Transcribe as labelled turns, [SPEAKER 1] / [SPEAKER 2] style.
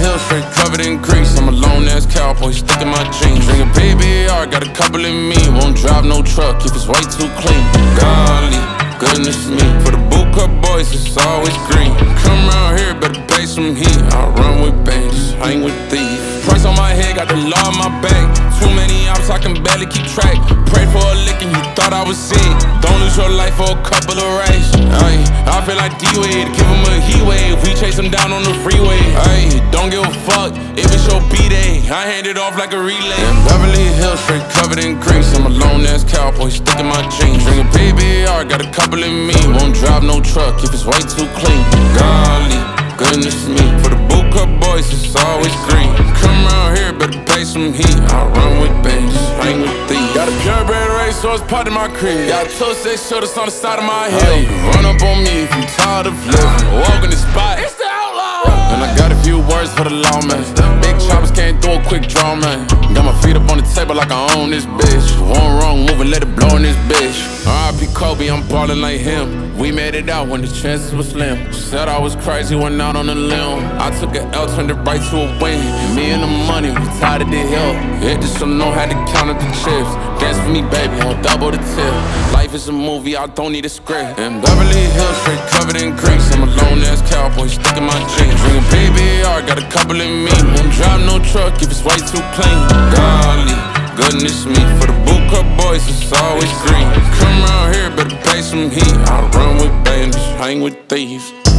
[SPEAKER 1] Hills, straight covered in grease. I'm a lone ass cowboy, stuck in my jeans. Drinking PBR, got a couple in me. Won't drive no truck if it's way too clean. Golly, goodness me. For the boot cut boys, it's always green. Come around here, better pay some heat. I run with bands, hang with thieves. Price on my head, got the law on my back. Too many ops, I can barely keep track. Prayed for a lick and you thought I was sick. Don't lose your life for a couple of rays. Ay, I feel like D-Wade, give him a heat wave. We chase him down on the freeway. Ay, don't give a fuck if it's your B-Day. I hand it off like a relay. In Beverly Hills, straight covered in grease. I'm a lone ass cowboy, stuck in my jeans. Drinking PBR, got a couple in me. Won't drive no truck if it's way too clean. Golly, goodness me. For the boot cut boys, it's always green. Come around here, better pay some heat. I run with bands, hang with thieves. Got a purebred race, so it's part of my creed. Got 2-6 shooters on the side of my head. Run up on me if you tired of living. Walk in the spot, it's the outlaw. And I got a few words for the lawman. Big choppers can't do a quick draw, man. Got my feet up on the table like I own this bitch. One wrong move and let it blow in this bitch. R.I.P. Kobe, I'm ballin' like him. We made it out when the chances were slim. Said I was crazy, went out on a limb. I took an L, turned it right to a win. Me and the money, we tied of the hill. Hit this so know how to count up the chips. Dance for me, baby, I'll double the tip. Life is a movie, I don't need a script. In Beverly Hills, straight covered in grease. I'm a lone ass cowboy, stuck in my jeans. Drinking PBR, got a couple in me. Won't drive no truck if it's way too clean. Golly, goodness me. For the boot cut boys, it's always green. Come around here, better pay some heat. I run with bands, hang with thieves.